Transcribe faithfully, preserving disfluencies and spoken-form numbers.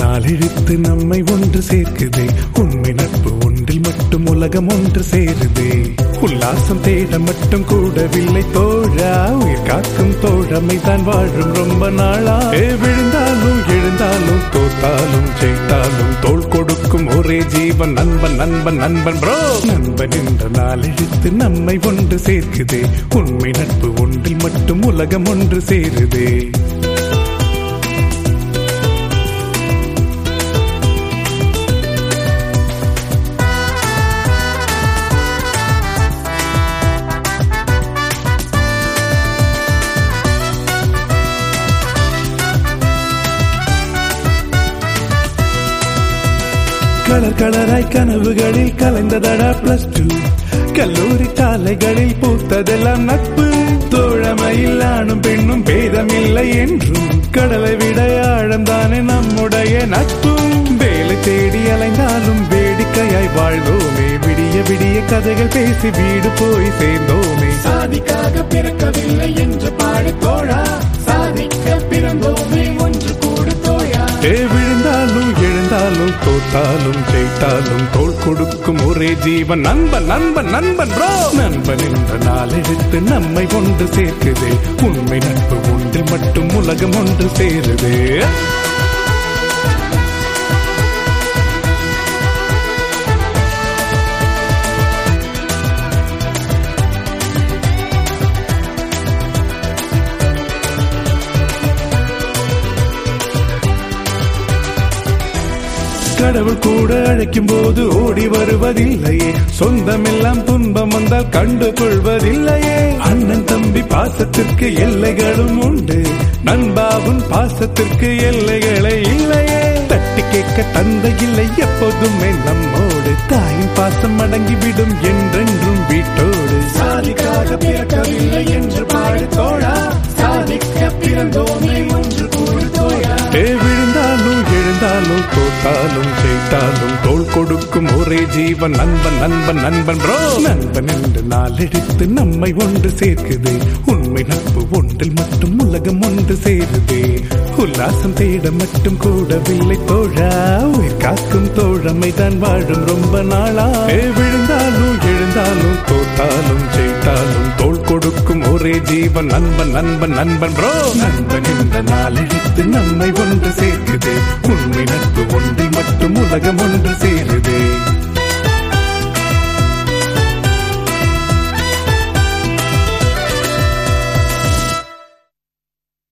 நாளெழுத்து நம்மை ஒன்று சேர்க்குதே. உண்மை நட்பு ஒன்றில் மட்டும் உலகம் ஒன்று சேருதே. உல்லாசம் தேட மட்டும் கூடவில்லை தோழா, உயிர் காக்கும் தோழமை தான் வாழும் ரொம்ப நாளா. விழுந்தாலும் எழுந்தாலும் தோத்தாலும் ஜெயித்தாலும் தோள் கொடுக்கும் ஒரே ஜீவன் நண்பன் நண்பன் நண்பன் ப்ரோ. நண்பன் என்ற நாளெழுத்து நம்மை ஒன்று சேர்க்குதே. உண்மை நட்பு ஒன்றில் மட்டும் உலகம் ஒன்று சேருதே. கலர் கலராய் கனவுகளில் கலைந்ததடா பிளஸ் டூ. கல்லூரி காலைகளில் பூத்ததெல்லாம் நட்பு. தோழமையில் ஆணும் பெண்ணும் பேதமில்லை என்றும் கடலை விட ஆழம்தானே நம்முடைய நட்பும். வேலை தேடி அலைந்தாலும் வேடிக்கையாய் வாழ்ந்தோமே. விடிய விடிய கதைகள் பேசி வீடு போய் சேர்ந்தோமே. சாதிக்காக பிறக்கவில்லை என்று பாடு தோழா, சாதிக்க பிறந்தோமே ஒன்று கூடு தோழா. விழுந்தாலும் எழுந்தாலும் தோத்தாலும் ஜெயித்தாலும் தோள் கொடுக்கும் ஒரே ஜீவன் நண்பன் நண்பன் நண்பன் ப்ரோ. நண்பன் என்ற நாளெழுத்து நம்மை ஒன்று சேர்க்குதே. உண்மை நட்பு ஒன்றில் மட்டும் உலகம் ஒன்று சேருதே. கடவுள் கூட அழைக்கும் போது ஓடி வருவதில்லையே. சொந்தமெல்லாம் துன்பம் வந்தால் கண்டு கொள்வதில்லையே. அண்ணன் தம்பி பாசத்திற்கு எல்லைகளும் உண்டு. நண்பாவும் பாசத்திற்கு எல்லைகளே இல்லையே. தட்டி கேட்க தந்தை இல்லை எப்போதுமே நம்மோடு. தாயின் பாசம் அடங்கிவிடும் என்றென்றும் வீட்டோடு. சாதிக்காக பிறக்கவில்லை என்று பாடு தோழா, சாதிக்க பிறந்தோமே ஒன்று கூடு தோழா. விழுந்தாலும் எழுந்தாலும் தோத்தாலும் ஜெயித்தாலும் தோள் கொடுக்கும் ஒரே ஜீவன் நண்பன் நண்பன் நண்பன் ப்ரோ. நண்பன் என்று நாளெடுத்து நம்மை ஒன்று சேர்க்குதே. உண்மை நட்பு ஒன்றில் மட்டும் உலகம் ஒன்று சேருதே. உல்லாசம் தேட மட்டும் கூடவில்லை தோழா, உயிர் காக்கும் தோழமை தான் வாழும் ரொம்ப நாளா. விழுந்தாலும் எழுந்தாலும் தோத்தாலும் ஜெயித்தாலும் தோள் கொடுக்கும் ஒரே ஜீவன் நண்பன் நண்பன் நண்பன் ப்ரோ. நண்பன் என்ற நாளெடுத்து நம்மை ஒன்று சேர்க்குதே. உண்மை நட்பு ஒன்றில் மட்டும் உலகம்